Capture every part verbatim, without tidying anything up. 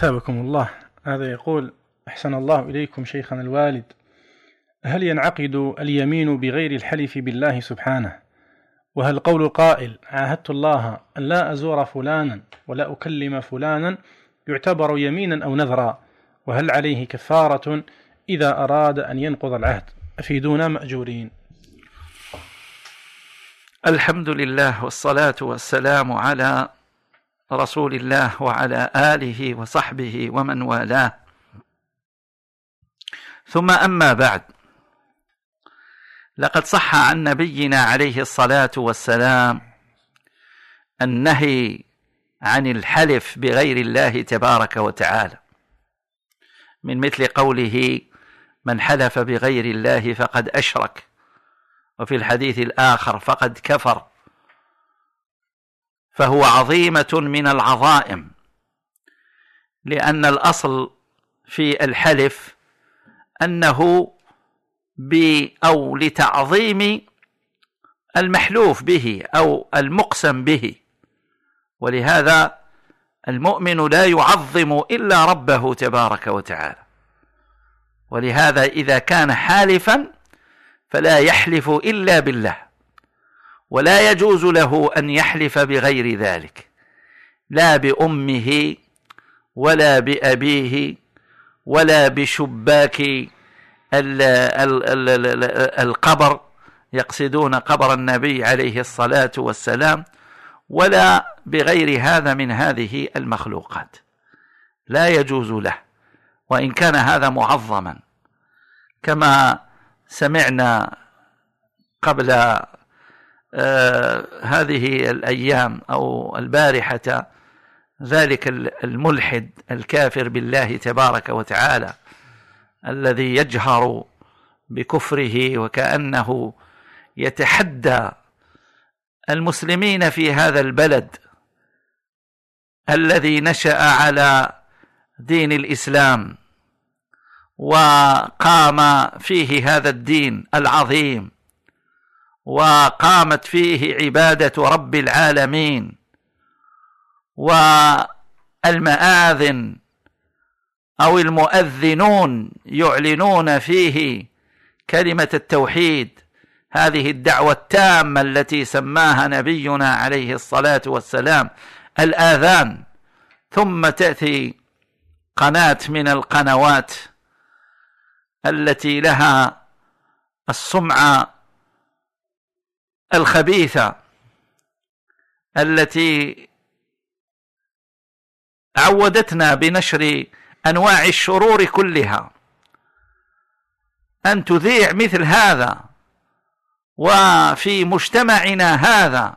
أثابكم الله. هذا يقول: أحسن الله إليكم شيخنا الوالد، هل ينعقد اليمين بغير الحلف بالله سبحانه؟ وهل قول القائل عاهدت الله أن لا أزور فلانا ولا أكلم فلانا يعتبر يمينا أو نذرا؟ وهل عليه كفارة إذا أراد أن ينقض العهد؟ أفيدونا مأجورين. الحمد لله والصلاة والسلام على رسول الله وعلى آله وصحبه ومن والاه، ثم أما بعد، لقد صح عن نبينا عليه الصلاة والسلام النهي عن الحلف بغير الله تبارك وتعالى، من مثل قوله: من حلف بغير الله فقد أشرك، وفي الحديث الآخر: فقد كفر. فهو عظيمة من العظائم، لأن الأصل في الحلف أنه ب أو لتعظيم المحلوف به أو المقسم به، ولهذا المؤمن لا يعظم إلا ربه تبارك وتعالى، ولهذا إذا كان حالفا فلا يحلف إلا بالله، ولا يجوز له أن يحلف بغير ذلك، لا بأمه ولا بأبيه ولا بشباك القبر، يقصدون قبر النبي عليه الصلاة والسلام، ولا بغير هذا من هذه المخلوقات، لا يجوز له، وإن كان هذا معظما، كما سمعنا قبل آه هذه الأيام أو البارحة ذلك الملحد الكافر بالله تبارك وتعالى الذي يجهر بكفره وكأنه يتحدى المسلمين في هذا البلد الذي نشأ على دين الإسلام وقام فيه هذا الدين العظيم، وقامت فيه عبادة رب العالمين، والمآذن أو المؤذنون يعلنون فيه كلمة التوحيد، هذه الدعوة التامة التي سماها نبينا عليه الصلاة والسلام الآذان. ثم تأتي قناة من القنوات التي لها السمعة الخبيثة التي عودتنا بنشر أنواع الشرور كلها، أن تذيع مثل هذا وفي مجتمعنا هذا.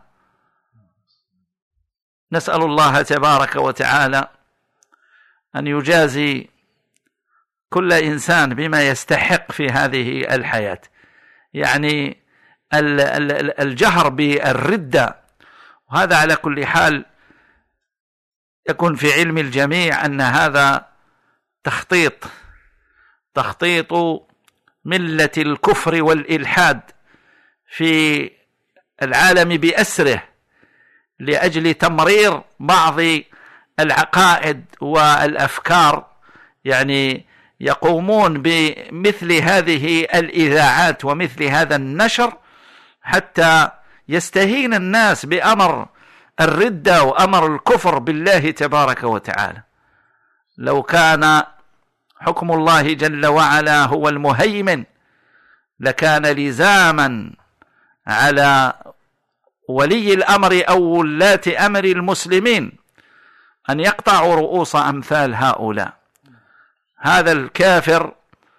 نسأل الله تبارك وتعالى أن يجازي كل إنسان بما يستحق في هذه الحياة، يعني الجهر بالردة، وهذا على كل حال يكون في علم الجميع أن هذا تخطيط تخطيط ملة الكفر والإلحاد في العالم بأسره، لأجل تمرير بعض العقائد والأفكار. يعني يقومون بمثل هذه الإذاعات ومثل هذا النشر حتى يستهين الناس بأمر الردة وأمر الكفر بالله تبارك وتعالى. لو كان حكم الله جل وعلا هو المهيمن لكان لزاما على ولي الأمر أو ولاة أمر المسلمين أن يقطعوا رؤوس أمثال هؤلاء. هذا الكافر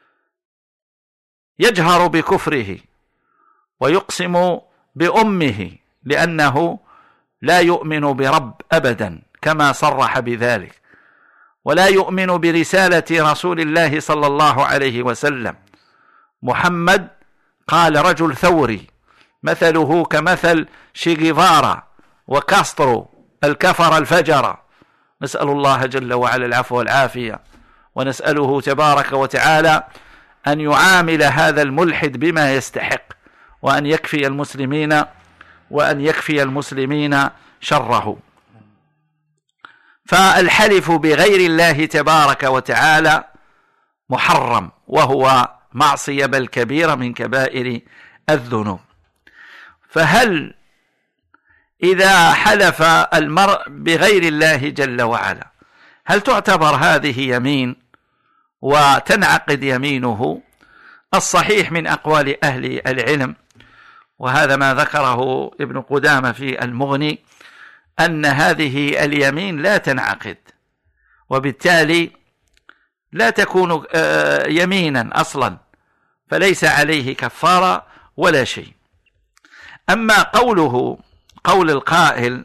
يجهر بكفره ويقسم بأمه لأنه لا يؤمن برب أبدا كما صرح بذلك، ولا يؤمن برسالة رسول الله صلى الله عليه وسلم. محمد قال رجل ثوري مثله كمثل شيغيفارا وكاسترو الكفر الفجر. نسأل الله جل وعلا العفو والعافية، ونسأله تبارك وتعالى أن يعامل هذا الملحد بما يستحق، وأن يكفي المسلمين وأن يكفي المسلمين شره. فالحلف بغير الله تبارك وتعالى محرم، وهو معصية بل كبيرة من كبائر الذنوب. فهل إذا حلف المرء بغير الله جل وعلا هل تعتبر هذه يمين وتنعقد يمينه؟ الصحيح من أقوال أهل العلم، وهذا ما ذكره ابن قدامة في المغني، أن هذه اليمين لا تنعقد، وبالتالي لا تكون يمينا أصلا، فليس عليه كفارة ولا شيء. أما قوله قول القائل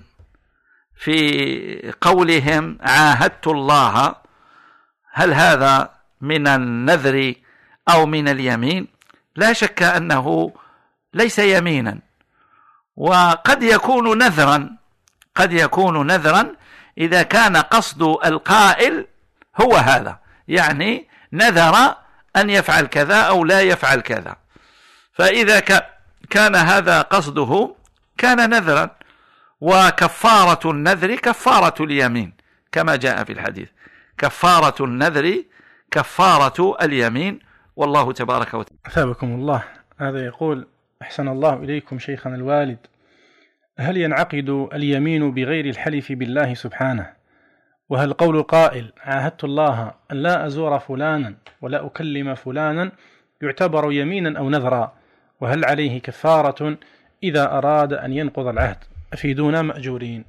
في قولهم عاهدت الله، هل هذا من النذر أو من اليمين؟ لا شك أنه ليس يمينا، وقد يكون نذرا، قد يكون نذرا إذا كان قصد القائل هو هذا، يعني نذر أن يفعل كذا أو لا يفعل كذا، فإذا كان هذا قصده كان نذرا، وكفارة النذر كفارة اليمين كما جاء في الحديث، كفارة النذر كفارة اليمين، والله تبارك وتعالى. أثابكم الله. هذا يقول أحسن الله إليكم شيخنا الوالد، هل ينعقد اليمين بغير الحلف بالله سبحانه؟ وهل قول القائل عاهدت الله أن لا أزور فلانا ولا أكلم فلانا يعتبر يمينا أو نذرا؟ وهل عليه كفارة إذا أراد أن ينقض العهد؟ أفيدونا مأجورين.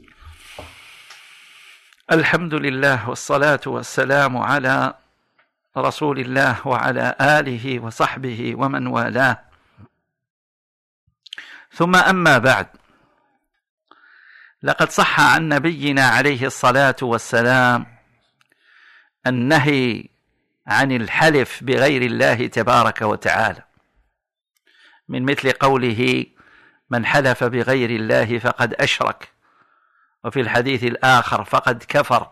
الحمد لله والصلاة والسلام على رسول الله وعلى آله وصحبه ومن والاه، ثم أما بعد، لقد صح عن نبينا عليه الصلاة والسلام النهي عن الحلف بغير الله تبارك وتعالى، من مثل قوله من حلف بغير الله فقد أشرك، وفي الحديث الآخر فقد كفر،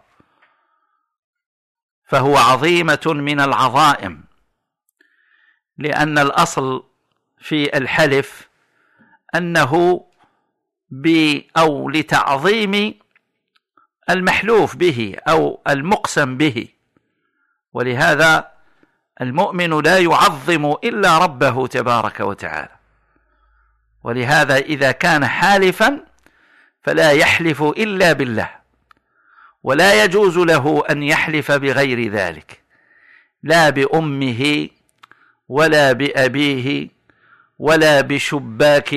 فهو عظيمة من العظائم، لأن الأصل في الحلف أنه ب أو لتعظيم المحلوف به أو المقسم به، ولهذا المؤمن لا يعظم إلا ربه تبارك وتعالى، ولهذا إذا كان حالفا فلا يحلف إلا بالله، ولا يجوز له أن يحلف بغير ذلك، لا بأمه ولا بأبيه ولا بشباك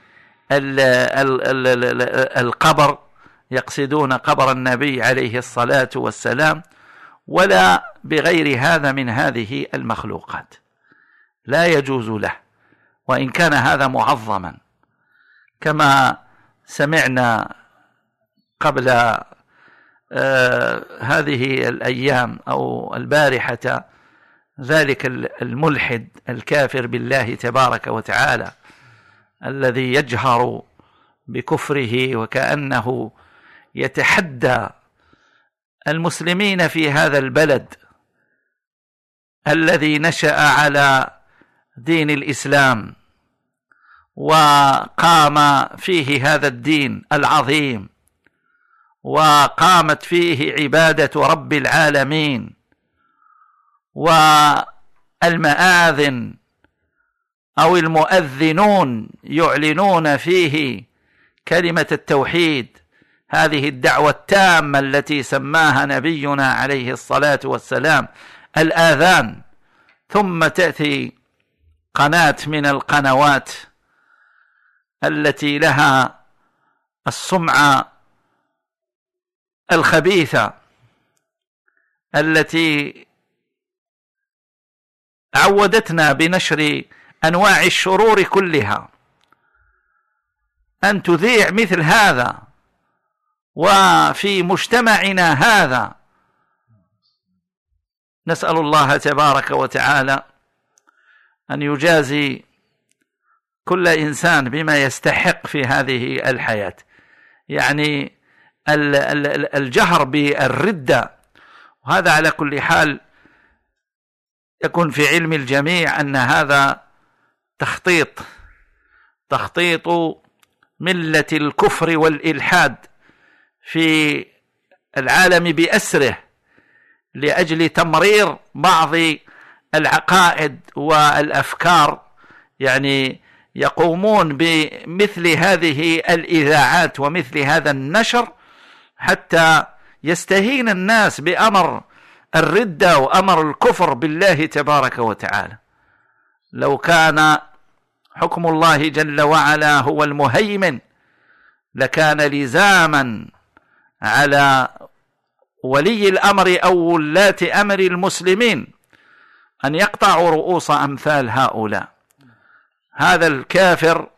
القبر، يقصدون قبر النبي عليه الصلاة والسلام، ولا بغير هذا من هذه المخلوقات، لا يجوز له، وإن كان هذا معظما، كما سمعنا قبل آه هذه الأيام أو البارحة ذلك الملحد الكافر بالله تبارك وتعالى الذي يجهر بكفره وكأنه يتحدى المسلمين في هذا البلد الذي نشأ على دين الإسلام وقام فيه هذا الدين العظيم، وقامت فيه عبادة رب العالمين، والمآذن أو المؤذنون يعلنون فيه كلمة التوحيد، هذه الدعوة التامة التي سماها نبينا عليه الصلاة والسلام الآذان، ثم تأتي قناة من القنوات التي لها السمعة الخبيثة التي عودتنا بنشر أنواع الشرور كلها، أن تذيع مثل هذا وفي مجتمعنا هذا. نسأل الله تبارك وتعالى أن يجازي كل إنسان بما يستحق في هذه الحياة، يعني الجهر بالردة، وهذا على كل حال يكون في علم الجميع أن هذا تخطيط تخطيط ملة الكفر والإلحاد في العالم بأسره لأجل تمرير بعض العقائد والأفكار، يعني يقومون بمثل هذه الإذاعات ومثل هذا النشر حتى يستهين الناس بأمر الردة وأمر الكفر بالله تبارك وتعالى. لو كان حكم الله جل وعلا هو المهيمن لكان لزاما على ولي الأمر أو ولاة أمر المسلمين أن يقطعوا رؤوس أمثال هؤلاء. هذا الكافر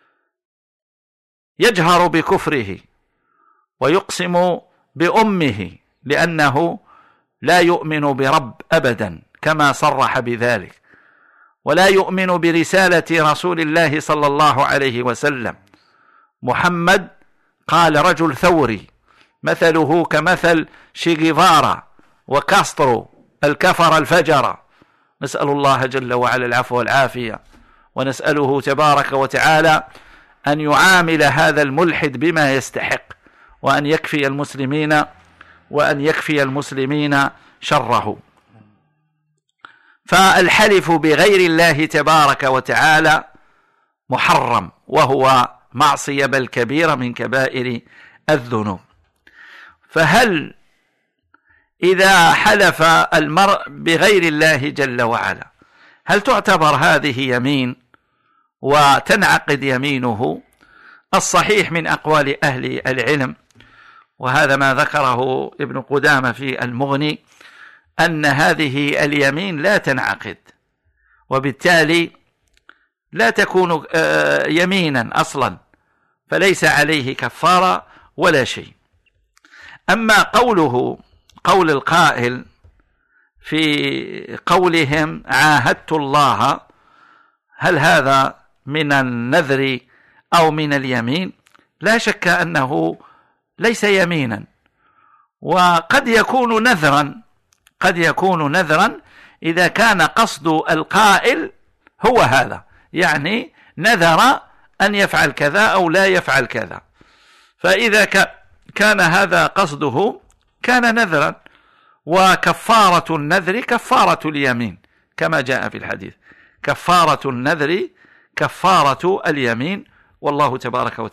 يجهر بكفره ويقسم بأمه لأنه لا يؤمن برب أبدا كما صرح بذلك، ولا يؤمن برسالة رسول الله صلى الله عليه وسلم. محمد قال رجل ثوري مثله كمثل شيغيفارا وكاسترو الكفر الفجر. نسأل الله جل وعلا العفو والعافية، ونسأله تبارك وتعالى أن يعامل هذا الملحد بما يستحق، وأن يكفي المسلمين وأن يكفي المسلمين شره. فالحلف بغير الله تبارك وتعالى محرم، وهو معصية بل كبيرة من كبائر الذنوب. فهل إذا حلف المرء بغير الله جل وعلا هل تعتبر هذه يمين وتنعقد يمينه؟ الصحيح من أقوال أهل العلم، وهذا ما ذكره ابن قدامة في المغني، أن هذه اليمين لا تنعقد، وبالتالي لا تكون يمينا أصلا، فليس عليه كفارة ولا شيء. أما قوله قول القائل في قولهم عاهدت الله، هل هذا من النذر أو من اليمين؟ لا شك أنه ليس يمينا، وقد يكون نذرا، قد يكون نذرا إذا كان قصد القائل هو هذا، يعني نذر أن يفعل كذا أو لا يفعل كذا. فإذا كان هذا قصده كان نذرا، وكفارة النذر كفارة اليمين كما جاء في الحديث، كفارة النذر كفارة اليمين، والله تبارك وتعالى